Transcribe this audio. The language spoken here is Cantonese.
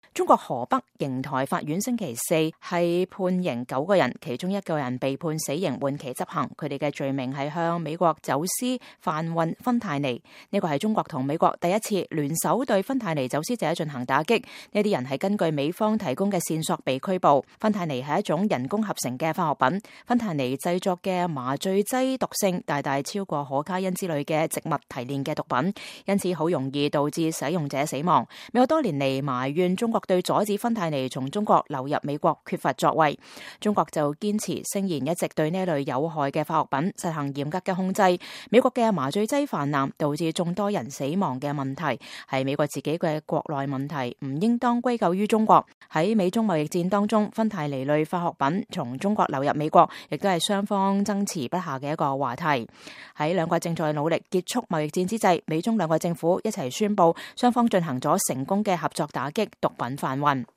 中國河北邢台法院星期四係判刑9個人，其中1個人被判死刑緩期執行。佢哋嘅罪名係向美國走私販運芬太尼。呢個係中國同美國第一次聯手對芬太尼走私者進行打擊。呢啲人係根據美方提供嘅線索被拘捕。芬太尼係一種人工合成嘅化學品。芬太尼製作嘅麻醉劑毒性大大超過可卡因之類嘅植物提煉嘅毒品，因此好容易導致使用者死亡。美國多年嚟埋怨中國對阻止芬太尼從中國流入美國缺乏作為，中國就堅持聲言一直對呢類有害嘅化學品實行嚴格嘅控制。美國嘅麻醉劑氾濫導致眾多人死亡嘅問題係美國自己嘅國內問題，唔應當歸咎於中國。喺美中貿易戰當中，芬太尼類化學品從中國流入美國，亦都係雙方爭持不下嘅一個話題。喺兩國正在努力結束貿易戰之際，美中兩國政府一齊宣布，雙方進行咗成功嘅合作打擊毒品販運。